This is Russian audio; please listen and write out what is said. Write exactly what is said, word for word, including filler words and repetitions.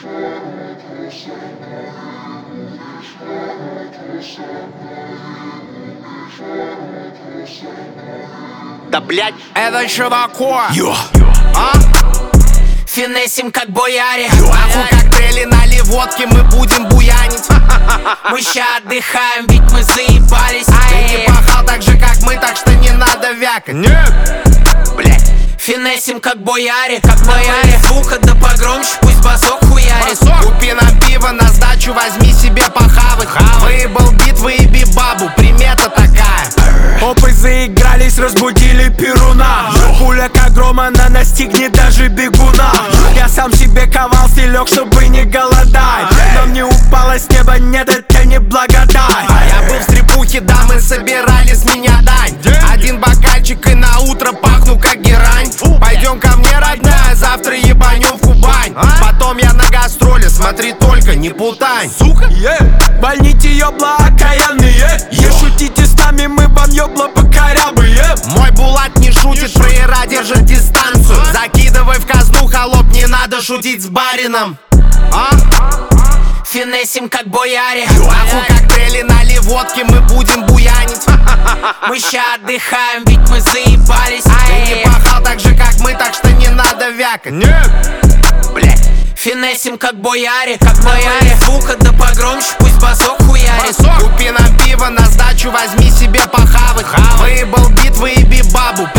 Да блять, это что такое? Йо. А? Финесим как бояре. Нахуй коктейли, нали водки, мы будем буянить. Мы ща отдыхаем, ведь мы заебались. Ты не пахал так же, как мы, так что не надо вякать. Нет. Блять. Финесим как бояре, как бояре. Звука да погромче, пусть басок хуярит. Купи нам пиво, на сдачу возьми себе похавать. Выебал бит, выеби бабу, примета такая. Опы заигрались, разбудили перуна. Пуля как грома, она настигнет даже бегуна. Я сам себе ковал стелек, чтобы не голодать. Но мне упало с неба, нет, это не благодать. Я был в стрипухе, да, мы собирали с меня дань. Один бокальчик и на утро пахну как герань. Пойдем ко мне, родная, завтра ебанем в Кубань. Потом я на гастроли, смотри только, не путань. Сука, yeah. Больните ёбла окаянные. Не шутите с нами, мы вам ёбла покорябые. Мой Булат не шутит, проера держит дистанцию. Закидывай в казну, холоп, не надо шутить с барином. А? Финесим как бояре. Нахуй коктейли, нали водки, мы будем буянить. Мы ща отдыхаем, ведь мы заебались. Ты не пахал так же, как мы, так что не надо вякать. Нет. Блять. Финесим как бояре, как бояре. Звука да погромче, пусть басок хуярит. Купи нам пиво, на сдачу возьми себе похавать. Выебал бит, выеби бабу,